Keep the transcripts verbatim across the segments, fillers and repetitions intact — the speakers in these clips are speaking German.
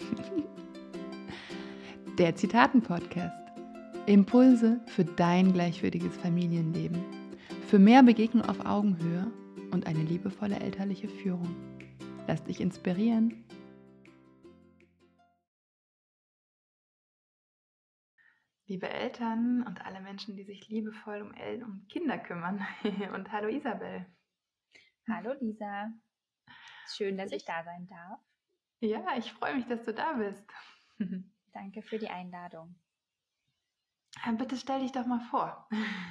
Der Zitaten-Podcast. Impulse für dein gleichwürdiges Familienleben. Für mehr Begegnung auf Augenhöhe und eine liebevolle elterliche Führung. Lass dich inspirieren. Liebe Eltern und alle Menschen, die sich liebevoll um, El- um Kinder kümmern. Und hallo Isabel. Hallo Lisa. Schön, dass ich da sein darf. Ja, ich freue mich, dass du da bist. Danke für die Einladung. Bitte stell dich doch mal vor.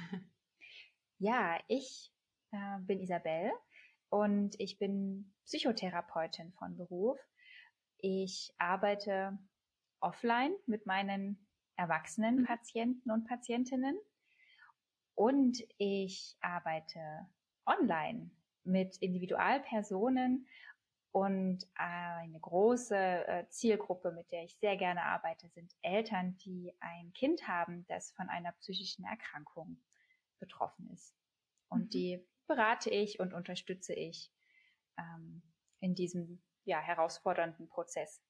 Ja, ich äh, bin Isabel und ich bin Psychotherapeutin von Beruf. Ich arbeite offline mit meinen erwachsenen Patienten und Patientinnen und ich arbeite online mit Individualpersonen. Und eine große Zielgruppe, mit der ich sehr gerne arbeite, sind Eltern, die ein Kind haben, das von einer psychischen Erkrankung betroffen ist. Und mhm. die berate ich und unterstütze ich ähm, in diesem ja, herausfordernden Prozess.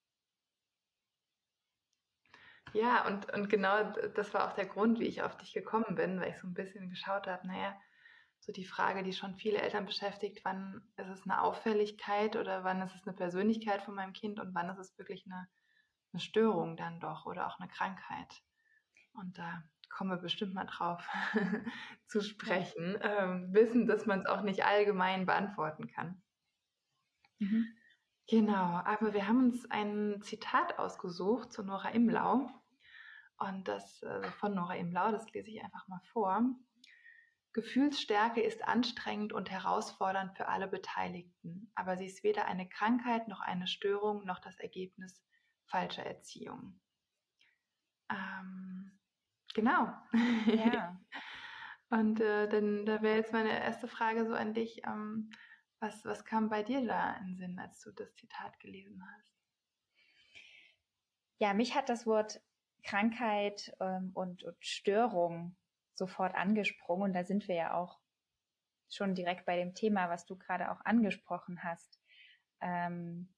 Ja, und, und genau das war auch der Grund, wie ich auf dich gekommen bin, weil ich so ein bisschen geschaut habe, naja, so die Frage, die schon viele Eltern beschäftigt, wann ist es eine Auffälligkeit oder wann ist es eine Persönlichkeit von meinem Kind und wann ist es wirklich eine, eine Störung dann doch oder auch eine Krankheit. Und da kommen wir bestimmt mal drauf zu sprechen, ähm, wissen, dass man es auch nicht allgemein beantworten kann. Mhm. Genau, aber wir haben uns ein Zitat ausgesucht zu Nora Imlau. Und das also von Nora Imlau, das lese ich einfach mal vor. Gefühlsstärke ist anstrengend und herausfordernd für alle Beteiligten, aber sie ist weder eine Krankheit noch eine Störung noch das Ergebnis falscher Erziehung. Ähm, genau. Ja. Und äh, dann da wäre jetzt meine erste Frage so an dich. Ähm, was, was kam bei dir da in den Sinn, als du das Zitat gelesen hast? Ja, mich hat das Wort Krankheit ähm, und, und Störung sofort angesprungen. Und da sind wir ja auch schon direkt bei dem Thema, was du gerade auch angesprochen hast. Ähm,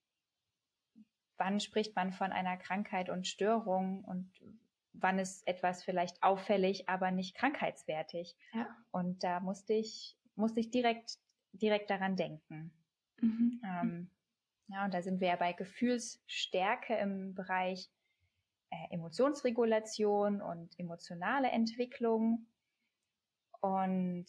wann spricht man von einer Krankheit und Störung und wann ist etwas vielleicht auffällig, aber nicht krankheitswertig? Ja. Und da musste ich, musste ich direkt, direkt daran denken. Mhm. Ähm, ja, und da sind wir ja bei Gefühlsstärke im Bereich äh, Emotionsregulation und emotionale Entwicklung. Und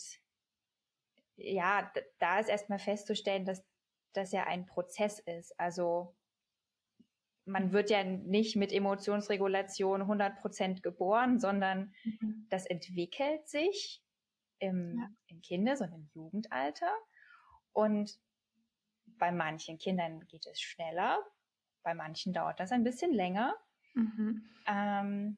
ja, da ist erstmal festzustellen, dass das ja ein Prozess ist. Also man wird ja nicht mit Emotionsregulation hundert Prozent geboren, sondern mhm. das entwickelt sich im, ja. im Kindes- und im Jugendalter. Und bei manchen Kindern geht es schneller, bei manchen dauert das ein bisschen länger. Mhm. Ähm,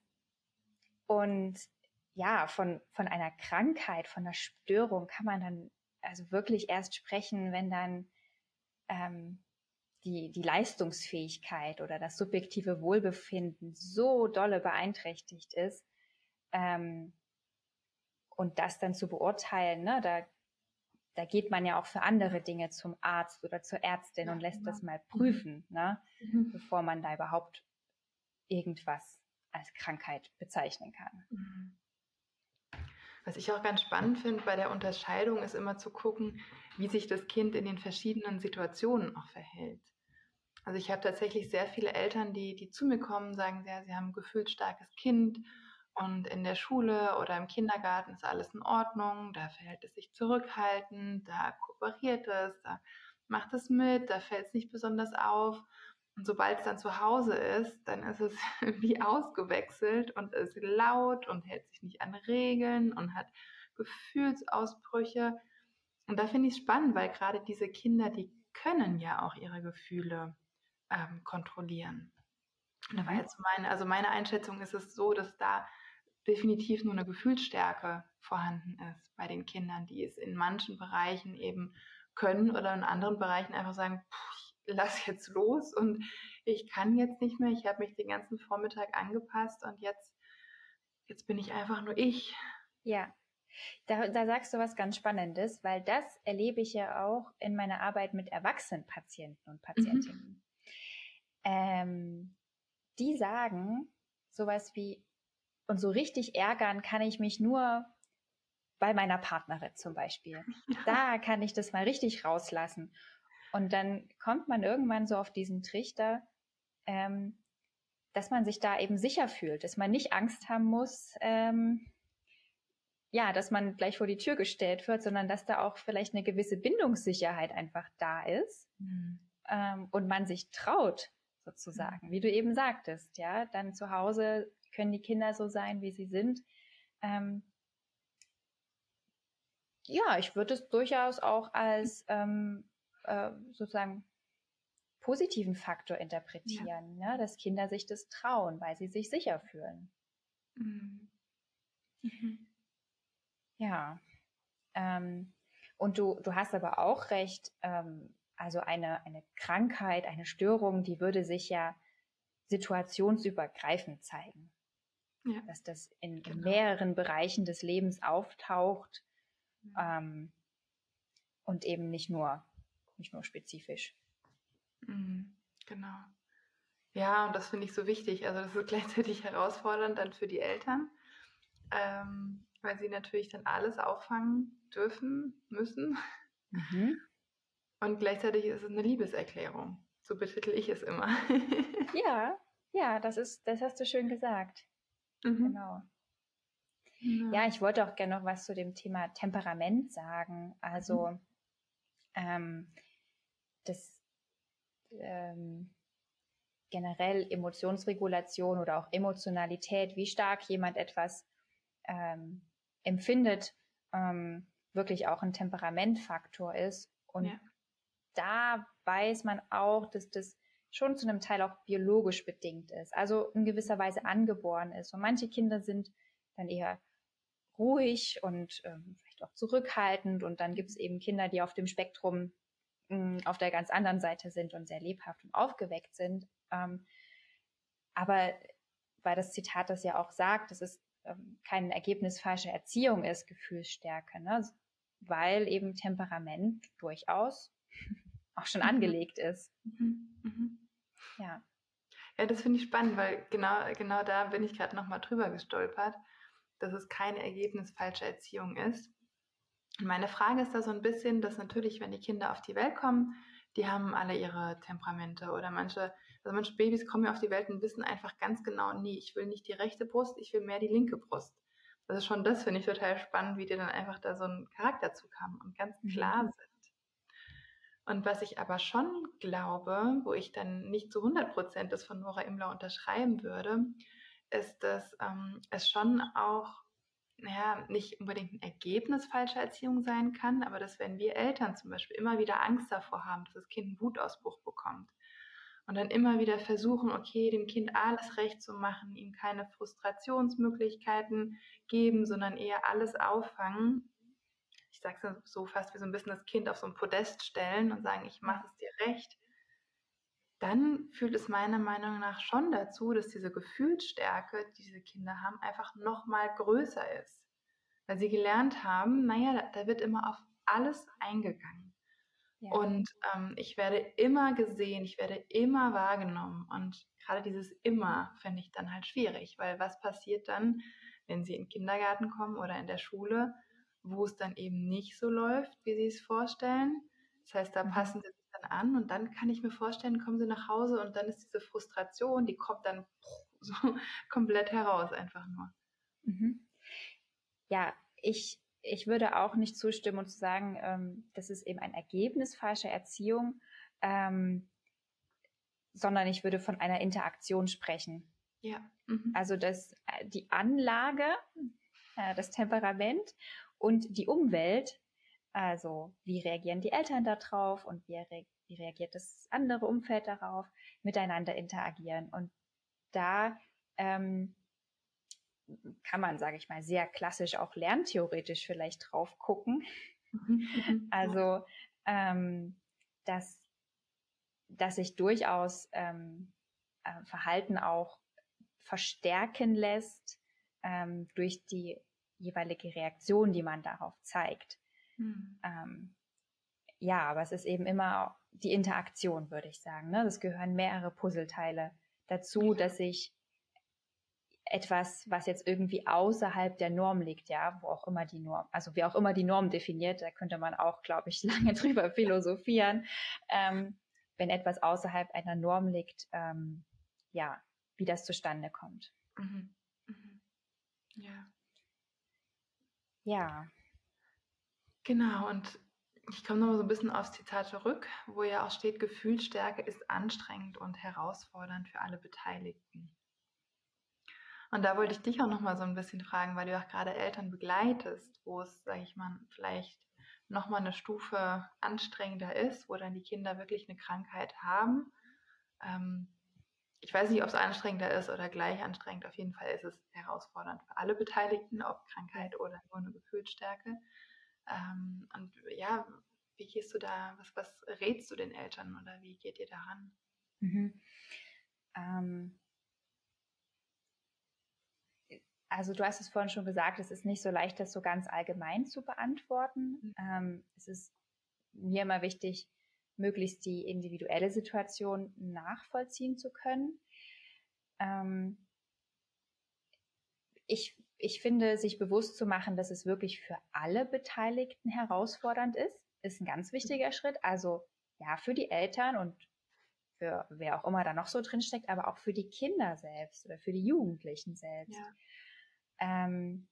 und ja, von, von einer Krankheit, von einer Störung kann man dann also wirklich erst sprechen, wenn dann ähm, die, die Leistungsfähigkeit oder das subjektive Wohlbefinden so dolle beeinträchtigt ist. Ähm, und das dann zu beurteilen, ne, da, da geht man ja auch für andere Dinge zum Arzt oder zur Ärztin ja, und lässt genau. das mal prüfen, mhm. ne, mhm. bevor man da überhaupt irgendwas als Krankheit bezeichnen kann. Mhm. Was ich auch ganz spannend finde bei der Unterscheidung ist immer zu gucken, wie sich das Kind in den verschiedenen Situationen auch verhält. Also ich habe tatsächlich sehr viele Eltern, die, die zu mir kommen, sagen, ja, sie haben ein gefühlsstarkes Kind und in der Schule oder im Kindergarten ist alles in Ordnung, da verhält es sich zurückhaltend, da kooperiert es, da macht es mit, da fällt es nicht besonders auf. Und sobald es dann zu Hause ist, dann ist es wie ausgewechselt und ist laut und hält sich nicht an Regeln und hat Gefühlsausbrüche. Und da finde ich es spannend, weil gerade diese Kinder, die können ja auch ihre Gefühle ähm, kontrollieren. Und da war jetzt meine, also meine Einschätzung ist es so, dass da definitiv nur eine Gefühlsstärke vorhanden ist bei den Kindern, die es in manchen Bereichen eben können oder in anderen Bereichen einfach sagen, pff, ich lass jetzt los und ich kann jetzt nicht mehr, ich habe mich den ganzen Vormittag angepasst und jetzt, jetzt bin ich einfach nur ich. Ja, da, da sagst du was ganz Spannendes, weil das erlebe ich ja auch in meiner Arbeit mit erwachsenen Patienten und Patientinnen. Mhm. Ähm, die sagen sowas wie, und so richtig ärgern kann ich mich nur bei meiner Partnerin zum Beispiel. Ja. Da kann ich das mal richtig rauslassen. Und dann kommt man irgendwann so auf diesen Trichter, ähm, dass man sich da eben sicher fühlt, dass man nicht Angst haben muss, ähm, ja, dass man gleich vor die Tür gestellt wird, sondern dass da auch vielleicht eine gewisse Bindungssicherheit einfach da ist, mhm. ähm, und man sich traut, sozusagen, mhm. wie du eben sagtest, ja, dann zu Hause können die Kinder so sein, wie sie sind. Ähm, ja, ich würde es durchaus auch als ähm, äh, sozusagen positiven Faktor interpretieren, ja. Ne? Dass Kinder sich das trauen, weil sie sich sicher fühlen. Mhm. Mhm. Ja, ähm, und du, du hast aber auch recht, ähm, also eine, eine Krankheit, eine Störung, die würde sich ja situationsübergreifend zeigen. Ja. Dass das in, genau. in mehreren Bereichen des Lebens auftaucht, mhm. ähm, und eben nicht nur, nicht nur spezifisch. Mhm. Genau. Ja, und das finde ich so wichtig. Also das ist gleichzeitig herausfordernd dann für die Eltern, ähm, weil sie natürlich dann alles auffangen dürfen, müssen. Mhm. Und gleichzeitig ist es eine Liebeserklärung. So betitel ich es immer. Ja, ja, das ist, das hast du schön gesagt. Mhm. Genau. Ja. ja, ich wollte auch gerne noch was zu dem Thema Temperament sagen. Also mhm. ähm, das ähm, generell Emotionsregulation oder auch Emotionalität, wie stark jemand etwas ähm, empfindet, ähm, wirklich auch ein Temperamentfaktor ist. Und ja. da weiß man auch, dass das schon zu einem Teil auch biologisch bedingt ist, also in gewisser Weise angeboren ist. Und manche Kinder sind dann eher ruhig und ähm, vielleicht auch zurückhaltend. Und dann gibt es eben Kinder, die auf dem Spektrum mh, auf der ganz anderen Seite sind und sehr lebhaft und aufgeweckt sind. Ähm, aber weil das Zitat das ja auch sagt, dass es ähm, kein Ergebnis falscher Erziehung ist, Gefühlsstärke, ne? Weil eben Temperament durchaus auch schon mhm. angelegt ist. Mhm. Mhm. Ja. Ja, das finde ich spannend, weil genau, genau da bin ich gerade nochmal drüber gestolpert, dass es keine Ergebnis falscher Erziehung ist. Und meine Frage ist da so ein bisschen, dass natürlich, wenn die Kinder auf die Welt kommen, die haben alle ihre Temperamente oder manche, also manche Babys kommen ja auf die Welt und wissen einfach ganz genau, nee, ich will nicht die rechte Brust, ich will mehr die linke Brust. Das ist schon das, finde ich total spannend, wie die dann einfach da so ein Charakterzug haben und ganz klar mhm. sind. Und was ich aber schon glaube, wo ich dann nicht zu hundert Prozent das von Nora Imler unterschreiben würde, ist, dass ähm, es schon auch naja, nicht unbedingt ein Ergebnis falscher Erziehung sein kann, aber dass wenn wir Eltern zum Beispiel immer wieder Angst davor haben, dass das Kind einen Wutausbruch bekommt und dann immer wieder versuchen, okay, dem Kind alles recht zu machen, ihm keine Frustrationsmöglichkeiten geben, sondern eher alles auffangen, ich sage es so fast wie so ein bisschen das Kind auf so ein Podest stellen und sagen, ich mache es dir recht, dann führt es meiner Meinung nach schon dazu, dass diese Gefühlsstärke, die diese Kinder haben, einfach noch mal größer ist. Weil sie gelernt haben, naja, da, da wird immer auf alles eingegangen. Ja. Und ähm, ich werde immer gesehen, ich werde immer wahrgenommen. Und gerade dieses immer finde ich dann halt schwierig, weil was passiert dann, wenn sie in den Kindergarten kommen oder in der Schule, wo es dann eben nicht so läuft, wie sie es vorstellen. Das heißt, da mhm. passen sie sich dann an und dann kann ich mir vorstellen, kommen sie nach Hause und dann ist diese Frustration, die kommt dann so komplett heraus einfach nur. Mhm. Ja, ich, ich würde auch nicht zustimmen und zu sagen, ähm, das ist eben ein Ergebnis falscher Erziehung, ähm, sondern ich würde von einer Interaktion sprechen. Ja. Mhm. Also das, die Anlage, äh, das Temperament und die Umwelt, also wie reagieren die Eltern darauf und wie, re- wie reagiert das andere Umfeld darauf, miteinander interagieren. Und da ähm, kann man, sage ich mal, sehr klassisch auch lerntheoretisch vielleicht drauf gucken. Mhm. Also, ähm, dass, dass sich durchaus ähm, äh, Verhalten auch verstärken lässt ähm, durch die jeweilige Reaktion, die man darauf zeigt. Mhm. Ähm, ja, aber es ist eben immer die Interaktion, würde ich sagen. Ne? Es gehören mehrere Puzzleteile dazu, dass ich etwas, was jetzt irgendwie außerhalb der Norm liegt, ja, wo auch immer die Norm, also wie auch immer die Norm definiert, da könnte man auch, glaube ich, lange drüber philosophieren, ähm, wenn etwas außerhalb einer Norm liegt, ähm, ja, wie das zustande kommt. Mhm. Mhm. Ja. Ja. Genau, und ich komme nochmal so ein bisschen aufs Zitat zurück, wo ja auch steht, Gefühlsstärke ist anstrengend und herausfordernd für alle Beteiligten. Und da wollte ich dich auch nochmal so ein bisschen fragen, weil du auch gerade Eltern begleitest, wo es, sage ich mal, vielleicht nochmal eine Stufe anstrengender ist, wo dann die Kinder wirklich eine Krankheit haben. Ähm, ich weiß nicht, ob es anstrengender ist oder gleich anstrengend. Auf jeden Fall ist es herausfordernd für alle Beteiligten, ob Krankheit oder nur eine Gefühlsstärke. Ähm, und ja, wie gehst du da, was, was rätst du den Eltern oder wie geht ihr daran? Mhm. Ähm, also du hast es vorhin schon gesagt, es ist nicht so leicht, das so ganz allgemein zu beantworten. Mhm. Ähm, es ist mir immer wichtig, möglichst die individuelle Situation nachvollziehen zu können. Ähm, ich, ich finde, sich bewusst zu machen, dass es wirklich für alle Beteiligten herausfordernd ist, ist ein ganz wichtiger Schritt. Also ja, für die Eltern und für wer auch immer da noch so drinsteckt, aber auch für die Kinder selbst oder für die Jugendlichen selbst. Ja. Ähm,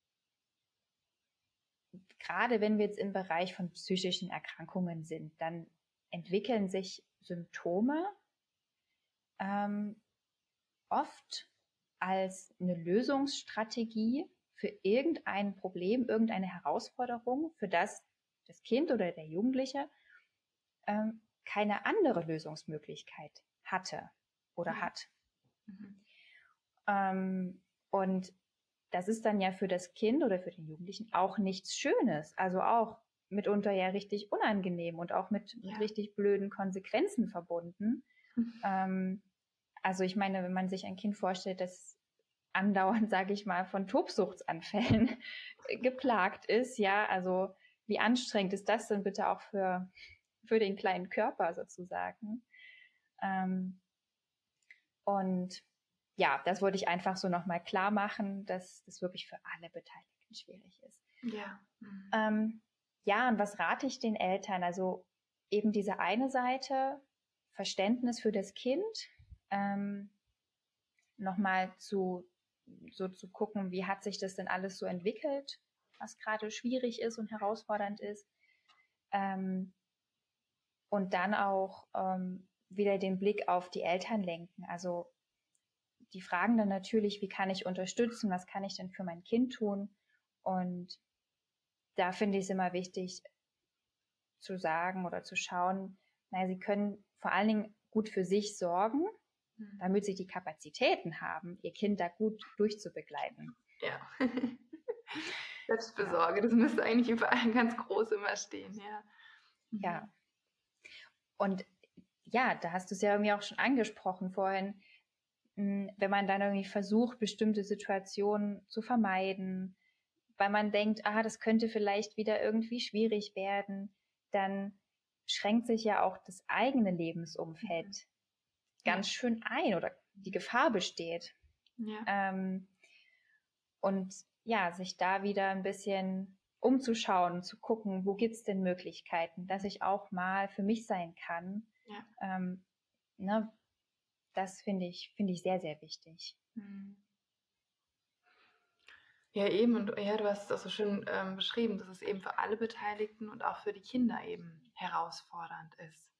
gerade wenn wir jetzt im Bereich von psychischen Erkrankungen sind, dann entwickeln sich Symptome ähm, oft als eine Lösungsstrategie für irgendein Problem, irgendeine Herausforderung, für das das Kind oder der Jugendliche ähm, keine andere Lösungsmöglichkeit hatte oder Ja. hat. Mhm. Ähm, und das ist dann ja für das Kind oder für den Jugendlichen auch nichts Schönes, also auch mitunter ja richtig unangenehm und auch mit, Ja. mit richtig blöden Konsequenzen verbunden. Mhm. Ähm, also ich meine, wenn man sich ein Kind vorstellt, das andauernd, sage ich mal, von Tobsuchtsanfällen geplagt ist, ja, also wie anstrengend ist das denn bitte auch für, für den kleinen Körper sozusagen? Ähm, und ja, das wollte ich einfach so nochmal klar machen, dass das wirklich für alle Beteiligten schwierig ist. Ja. Mhm. Ähm, ja, und was rate ich den Eltern? Also eben diese eine Seite, Verständnis für das Kind, ähm, nochmal zu, so zu gucken, wie hat sich das denn alles so entwickelt, was gerade schwierig ist und herausfordernd ist. Ähm, und dann auch ähm, wieder den Blick auf die Eltern lenken. Also die fragen dann natürlich, wie kann ich unterstützen, was kann ich denn für mein Kind tun? Und da finde ich es immer wichtig zu sagen oder zu schauen, naja, sie können vor allen Dingen gut für sich sorgen, mhm. damit sie die Kapazitäten haben, ihr Kind da gut durchzubegleiten. Ja. Selbstbesorge, ja. Das müsste eigentlich überall ganz groß immer stehen, ja. Mhm. Ja. Und ja, da hast du es ja irgendwie auch schon angesprochen vorhin, wenn man dann irgendwie versucht, bestimmte Situationen zu vermeiden, weil man denkt, ah, das könnte vielleicht wieder irgendwie schwierig werden, dann schränkt sich ja auch das eigene Lebensumfeld mhm. ganz ja. schön ein oder die Gefahr besteht. Ja. Ähm, und ja, sich da wieder ein bisschen umzuschauen, zu gucken, wo gibt es denn Möglichkeiten, dass ich auch mal für mich sein kann. Ja. Ähm, ne, das finde ich, finde ich sehr, sehr wichtig. Mhm. Ja, eben, und ja, du hast es auch so schön ähm, beschrieben, dass es eben für alle Beteiligten und auch für die Kinder eben herausfordernd ist.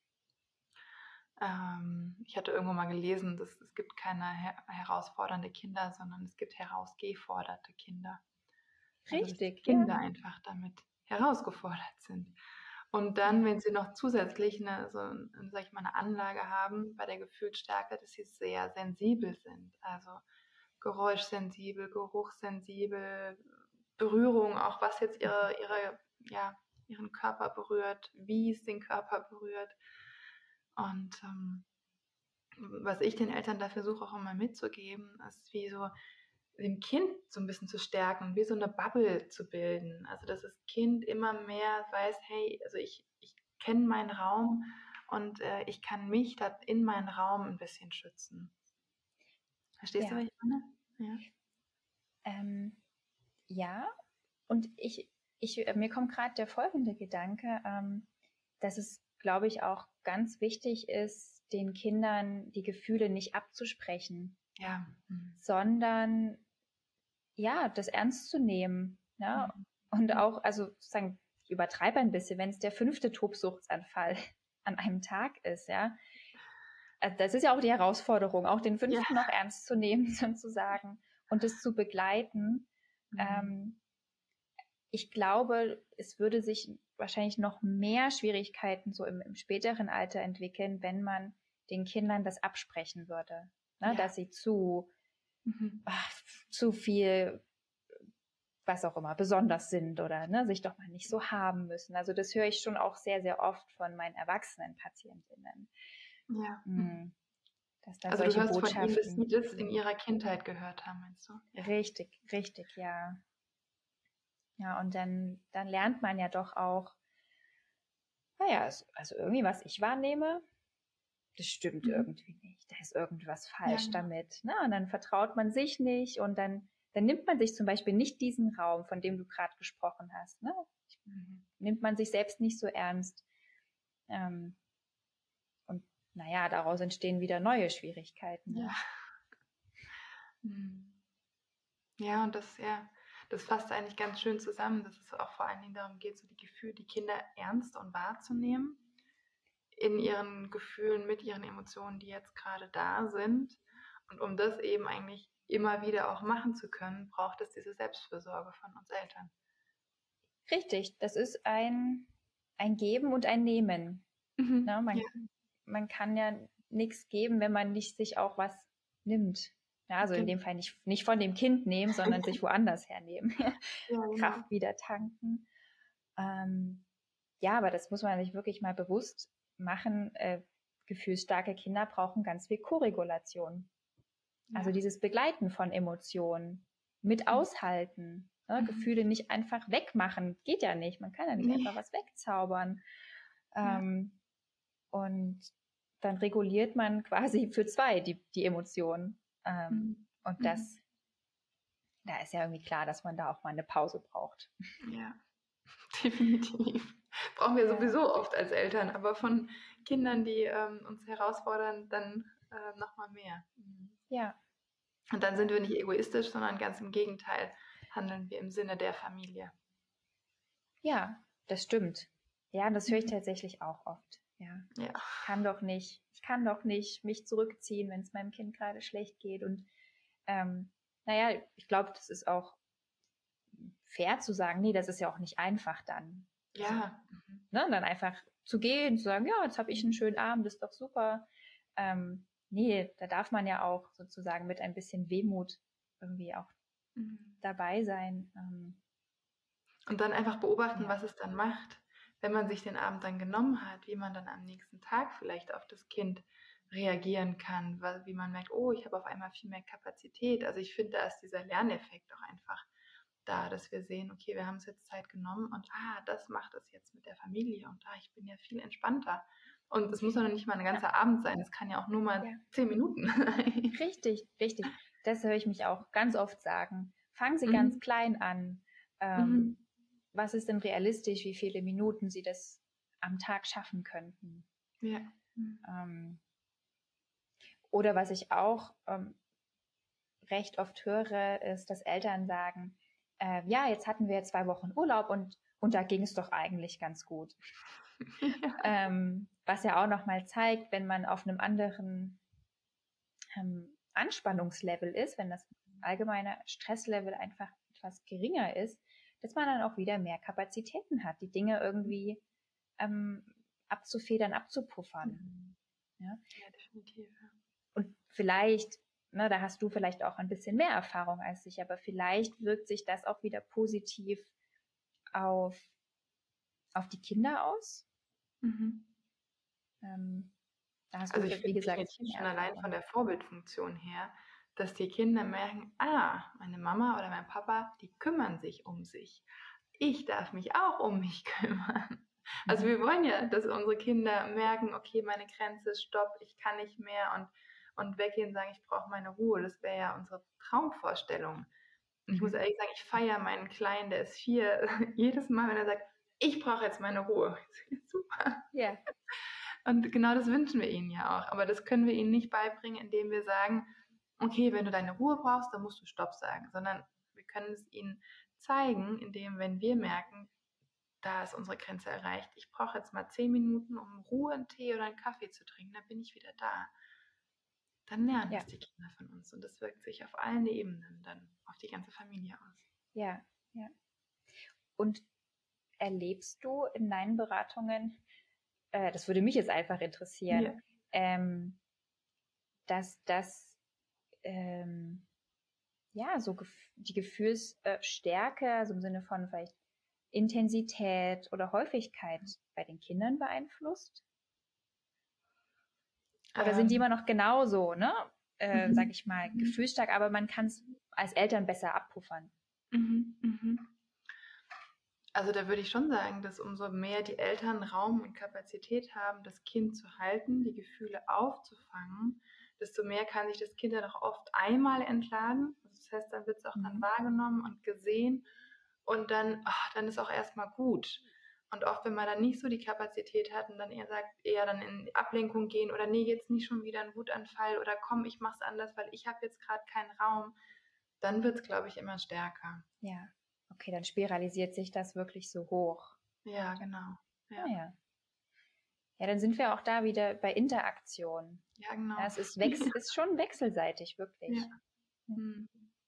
Ähm, ich hatte irgendwo mal gelesen, dass es gibt keine her herausfordernde Kinder, sondern es gibt herausgeforderte Kinder. Also, Richtig, dass Kinder ja. einfach damit herausgefordert sind. Und dann, wenn sie noch zusätzlich eine, so, sag ich mal, eine Anlage haben bei der Gefühlsstärke, dass sie sehr sensibel sind. Also geräuschsensibel, geruchssensibel, Berührung, auch was jetzt ihre, ihre, ja, ihren Körper berührt, wie es den Körper berührt. Und ähm, was ich den Eltern da versuche auch immer mitzugeben, ist wie so dem Kind so ein bisschen zu stärken, wie so eine Bubble zu bilden. Also dass das Kind immer mehr weiß, hey, also ich, ich kenne meinen Raum und äh, ich kann mich da in meinen Raum ein bisschen schützen. Verstehst ja. du, was ich meine? Ja. Ähm, ja, und ich, ich, mir kommt gerade der folgende Gedanke, ähm, dass es, glaube ich, auch ganz wichtig ist, den Kindern die Gefühle nicht abzusprechen, ja. Mhm. sondern ja, das ernst zu nehmen. Ja? Mhm. Und auch, also sozusagen, ich übertreibe ein bisschen, wenn es der fünfte Tobsuchtsanfall an einem Tag ist, ja. Also das ist ja auch die Herausforderung, auch den fünften ja. noch ernst zu nehmen, sozusagen, und es zu begleiten. Mhm. Ähm, ich glaube, es würde sich wahrscheinlich noch mehr Schwierigkeiten so im, im späteren Alter entwickeln, wenn man den Kindern das absprechen würde, ne? Ja. Dass sie zu, mhm. ach, zu viel, was auch immer, besonders sind oder ne, sich doch mal nicht so haben müssen. Also das höre ich schon auch sehr, sehr oft von meinen erwachsenen Patientinnen. Ja. Mhm. Dass da also solche du hörst Botschaften, von ihnen, dass sie das in ihrer Kindheit gehört haben, meinst du? Ja. Richtig, richtig, ja. Ja, und dann, dann lernt man ja doch auch, naja, also irgendwie, was ich wahrnehme, das stimmt mhm. irgendwie nicht. Da ist irgendwas falsch ja, damit. Ne? Und dann vertraut man sich nicht und dann, dann nimmt man sich zum Beispiel nicht diesen Raum, von dem du gerade gesprochen hast. Ne? Mhm. Nimmt man sich selbst nicht so ernst. Ähm, und naja, daraus entstehen wieder neue Schwierigkeiten. Ja. Ne? Ja, und das, ja, das fasst eigentlich ganz schön zusammen, dass es auch vor allen Dingen darum geht, so die Gefühle, die Kinder ernst und wahrzunehmen in ihren Gefühlen, mit ihren Emotionen, die jetzt gerade da sind. Und um das eben eigentlich immer wieder auch machen zu können, braucht es diese Selbstfürsorge von uns Eltern. Richtig, das ist ein, ein Geben und ein Nehmen. Mhm. Na, man, ja. man kann ja nichts geben, wenn man nicht sich auch was nimmt. Ja, also in dem Fall nicht, nicht von dem Kind nehmen, sondern sich woanders hernehmen. Ja, genau. Kraft wieder tanken. Ähm, ja, aber das muss man sich wirklich mal bewusst machen. Äh, gefühlsstarke Kinder brauchen ganz viel Koregulation. Ja. Also dieses Begleiten von Emotionen, mit aushalten, ne? Mhm. Gefühle nicht einfach wegmachen. Geht ja nicht. Man kann ja nicht nee. einfach was wegzaubern. Ja. Ähm, und dann reguliert man quasi für zwei die, die Emotionen. Ähm, mhm. Und das, da ist ja irgendwie klar, dass man da auch mal eine Pause braucht. Ja, definitiv. Brauchen wir ja. sowieso oft als Eltern, aber von Kindern, die ähm, uns herausfordern, dann äh, nochmal mehr. Mhm. Ja. Und dann sind wir nicht egoistisch, sondern ganz im Gegenteil, handeln wir im Sinne der Familie. Ja, das stimmt. Ja, das höre ich tatsächlich auch oft. Ja. ja. Ich kann doch nicht, ich kann doch nicht mich zurückziehen, wenn es meinem Kind gerade schlecht geht. Und ähm, naja, ich glaube, das ist auch fair zu sagen, nee, das ist ja auch nicht einfach dann. Ja. Also, ne, dann einfach zu gehen, zu sagen, ja, jetzt habe ich einen schönen Abend, das ist doch super. Ähm, nee, da darf man ja auch sozusagen mit ein bisschen Wehmut irgendwie auch mhm. dabei sein. Ähm, Und dann einfach beobachten, ja. was es dann macht, wenn man sich den Abend dann genommen hat, wie man dann am nächsten Tag vielleicht auf das Kind reagieren kann, weil, wie man merkt, oh, ich habe auf einmal viel mehr Kapazität. Also ich finde, da ist dieser Lerneffekt auch einfach da, dass wir sehen, okay, wir haben uns jetzt Zeit genommen und ah, das macht es jetzt mit der Familie und ah, ich bin ja viel entspannter. Und es muss ja noch nicht mal ein ganzer ja. Abend sein, es kann ja auch nur mal ja. zehn Minuten sein. Richtig, richtig. Das höre ich mich auch ganz oft sagen. Fangen Sie mhm. ganz klein an. Ähm, mhm. Was ist denn realistisch, wie viele Minuten Sie das am Tag schaffen könnten? Ja. Mhm. Ähm, oder was ich auch ähm, recht oft höre, ist, dass Eltern sagen, äh, ja, jetzt hatten wir zwei Wochen Urlaub und, und da ging es doch eigentlich ganz gut. Ja. Ähm, was ja auch nochmal zeigt, wenn man auf einem anderen ähm, Anspannungslevel ist, wenn das allgemeine Stresslevel einfach etwas geringer ist, dass man dann auch wieder mehr Kapazitäten hat, die Dinge irgendwie ähm, abzufedern, abzupuffern. Mhm. Ja? Ja, definitiv. Ja. Und vielleicht, ne, da hast du vielleicht auch ein bisschen mehr Erfahrung als ich, aber vielleicht wirkt sich das auch wieder positiv auf, auf die Kinder aus. Mhm. Ähm, da hast also du, ich wie gesagt, schon allein von der Vorbildfunktion her, dass die Kinder merken, ah, meine Mama oder mein Papa, die kümmern sich um sich. Ich darf mich auch um mich kümmern. Also wir wollen ja, dass unsere Kinder merken, okay, meine Grenze ist Stopp, ich kann nicht mehr und, und weggehen und sagen, ich brauche meine Ruhe. Das wäre ja unsere Traumvorstellung. Und ich muss ehrlich sagen, ich feiere meinen Kleinen, der ist vier, jedes Mal, wenn er sagt, ich brauche jetzt meine Ruhe. Super. Ja. Und genau das wünschen wir ihnen ja auch. Aber das können wir ihnen nicht beibringen, indem wir sagen, okay, wenn du deine Ruhe brauchst, dann musst du Stopp sagen. Sondern wir können es ihnen zeigen, indem, wenn wir merken, da ist unsere Grenze erreicht, ich brauche jetzt mal zehn Minuten, um Ruhe einen Tee oder einen Kaffee zu trinken, dann bin ich wieder da. Dann lernen ja. das die Kinder von uns. Und das wirkt sich auf allen Ebenen dann auf die ganze Familie aus. Ja, ja. Und erlebst du in deinen Beratungen, äh, das würde mich jetzt einfach interessieren, ja. ähm, dass das ähm, ja so gef- die Gefühlsstärke, also im Sinne von vielleicht Intensität oder Häufigkeit bei den Kindern beeinflusst? Oder ähm, sind die immer noch genauso, ne? Äh, mhm. Sag ich mal, mhm. gefühlsstark, aber man kann es als Eltern besser abpuffern? Mhm. Mhm. Also da würde ich schon sagen, dass umso mehr die Eltern Raum und Kapazität haben, das Kind zu halten, die Gefühle aufzufangen, desto mehr kann sich das Kind dann auch oft einmal entladen. Das heißt, dann wird es auch mhm. dann wahrgenommen und gesehen und dann, ach, dann ist auch erstmal gut. Und oft, wenn man dann nicht so die Kapazität hat und dann eher sagt, eher dann in Ablenkung gehen oder nee, jetzt nicht schon wieder ein Wutanfall oder komm, ich mach's anders, weil ich habe jetzt gerade keinen Raum, dann wird es, glaube ich, immer stärker. Ja. Okay, dann spiralisiert sich das wirklich so hoch. Ja, genau. Ja, ah, ja. ja dann sind wir auch da wieder bei Interaktion. Ja, genau. Ja, es ist, wechs- ja. ist schon wechselseitig, wirklich. Ja. Hm.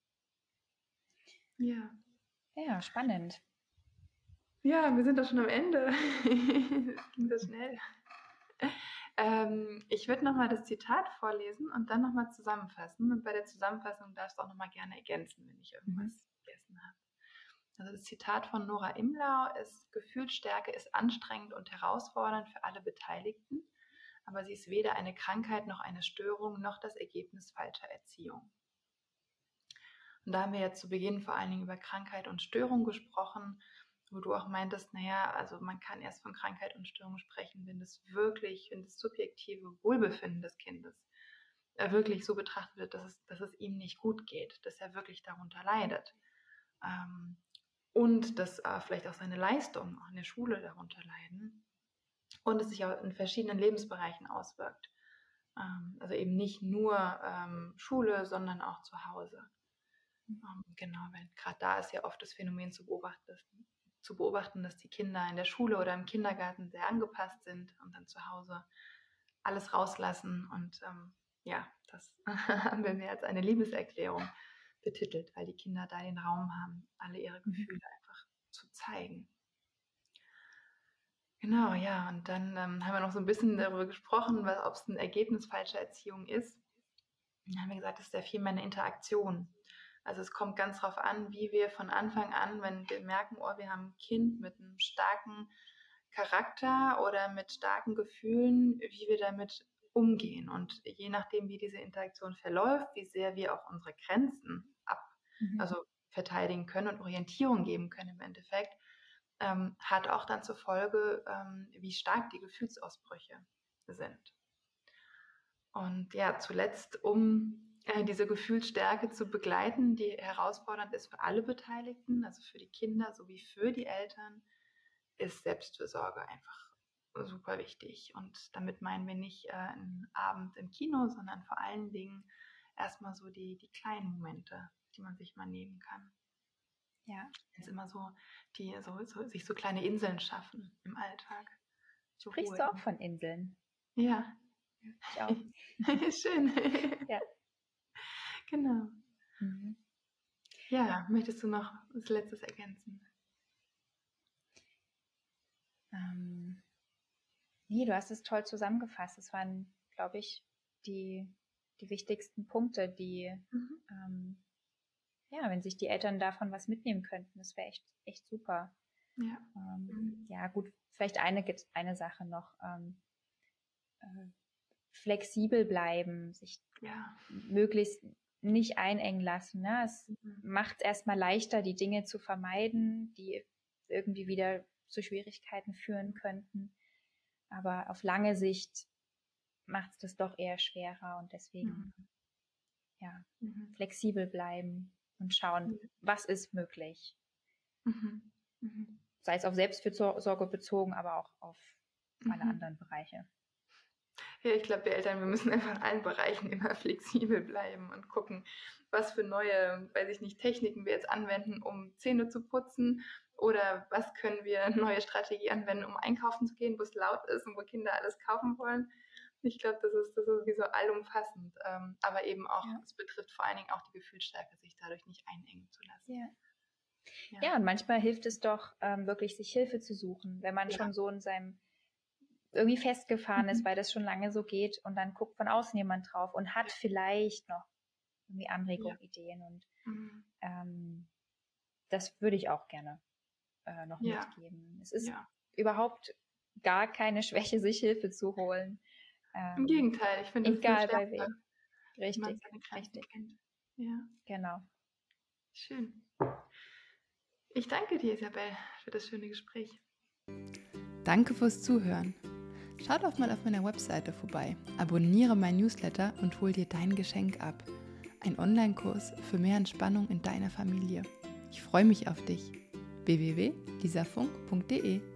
Ja. Ja, spannend. Ja, wir sind doch schon am Ende. Das ging so schnell. Ähm, ich würde nochmal das Zitat vorlesen und dann nochmal zusammenfassen. Und bei der Zusammenfassung darfst du auch nochmal gerne ergänzen, wenn ich irgendwas mhm. vergessen habe. Also das Zitat von Nora Imlau ist: Gefühlsstärke ist anstrengend und herausfordernd für alle Beteiligten, aber sie ist weder eine Krankheit noch eine Störung noch das Ergebnis falscher Erziehung. Und da haben wir jetzt zu Beginn vor allen Dingen über Krankheit und Störung gesprochen, wo du auch meintest, naja, also man kann erst von Krankheit und Störung sprechen, wenn das wirklich, wenn das subjektive Wohlbefinden des Kindes wirklich so betrachtet wird, dass es, dass es ihm nicht gut geht, dass er wirklich darunter leidet. Ähm, und dass äh, vielleicht auch seine Leistungen auch in der Schule darunter leiden und es sich auch in verschiedenen Lebensbereichen auswirkt. Ähm, also eben nicht nur ähm, Schule, sondern auch zu Hause. Ähm, genau, weil gerade da ist ja oft das Phänomen zu beobachten, zu beobachten, dass die Kinder in der Schule oder im Kindergarten sehr angepasst sind und dann zu Hause alles rauslassen. Und ähm, ja, das haben wir mehr als eine Liebeserklärung betitelt, weil die Kinder da den Raum haben, alle ihre Gefühle einfach zu zeigen. Genau, ja, und dann ähm, haben wir noch so ein bisschen darüber gesprochen, ob es ein Ergebnis falscher Erziehung ist. Dann haben wir gesagt, das ist ja viel mehr eine Interaktion. Also es kommt ganz darauf an, wie wir von Anfang an, wenn wir merken, oh, wir haben ein Kind mit einem starken Charakter oder mit starken Gefühlen, wie wir damit umgehen. Und je nachdem, wie diese Interaktion verläuft, wie sehr wir auch unsere Grenzen ab, mhm. also verteidigen können und Orientierung geben können im Endeffekt, ähm, hat auch dann zur Folge, ähm, wie stark die Gefühlsausbrüche sind. Und ja, zuletzt, um äh, diese Gefühlsstärke zu begleiten, die herausfordernd ist für alle Beteiligten, also für die Kinder sowie für die Eltern, ist Selbstfürsorge einfach super wichtig. Und damit meinen wir nicht äh, einen Abend im Kino, sondern vor allen Dingen erstmal so die, die kleinen Momente, die man sich mal nehmen kann. Ja. Jetzt immer so, die so, so, sich so kleine Inseln schaffen im Alltag. Sprichst Ruhe. Du auch von Inseln? Ja. Ich auch. Schön. Ja. Genau. Mhm. Ja, möchtest du noch das Letztes ergänzen? Ähm, nee, du hast es toll zusammengefasst. Das waren, glaube ich, die, die wichtigsten Punkte, die, mhm. ähm, ja, wenn sich die Eltern davon was mitnehmen könnten, das wäre echt, echt super. Ja. Ähm, mhm. Ja, gut, vielleicht eine, eine Sache noch. Ähm, äh, flexibel bleiben, sich ja. möglichst nicht einengen lassen. Ne? Es mhm. macht es erstmal leichter, die Dinge zu vermeiden, die irgendwie wieder zu Schwierigkeiten führen könnten. Aber auf lange Sicht macht es das doch eher schwerer und deswegen mhm. ja, mhm. flexibel bleiben und schauen, mhm. was ist möglich. Mhm. Mhm. Sei es auf Selbstfürsorge bezogen, aber auch auf alle mhm. anderen Bereiche. Ja, ich glaube, wir Eltern, wir müssen einfach in allen Bereichen immer flexibel bleiben und gucken, was für neue, weiß ich nicht, Techniken wir jetzt anwenden, um Zähne zu putzen, oder was können wir neue Strategie anwenden, um einkaufen zu gehen, wo es laut ist und wo Kinder alles kaufen wollen. Ich glaube, das ist, das ist sowieso allumfassend, ähm, aber eben auch, ja. es betrifft vor allen Dingen auch die Gefühlsstärke, sich dadurch nicht einengen zu lassen. Ja. Ja, ja, und manchmal hilft es doch, ähm, wirklich sich Hilfe zu suchen, wenn man ja. schon so in seinem irgendwie festgefahren mhm. ist, weil das schon lange so geht, und dann guckt von außen jemand drauf und hat vielleicht noch irgendwie Anregungen, ja. Ideen, und mhm. ähm, das würde ich auch gerne äh, noch ja. mitgeben. Es ist ja. überhaupt gar keine Schwäche, sich Hilfe zu holen. Ähm, Im Gegenteil, ich finde, egal bei wem. Richtig, richtig. Kennt. Ja. Genau. Schön. Ich danke dir, Isabel, für das schöne Gespräch. Danke fürs Zuhören. Schau doch mal auf meiner Webseite vorbei, abonniere mein Newsletter und hol dir dein Geschenk ab. Ein Online-Kurs für mehr Entspannung in deiner Familie. Ich freue mich auf dich. w w w punkt lisa funk punkt d e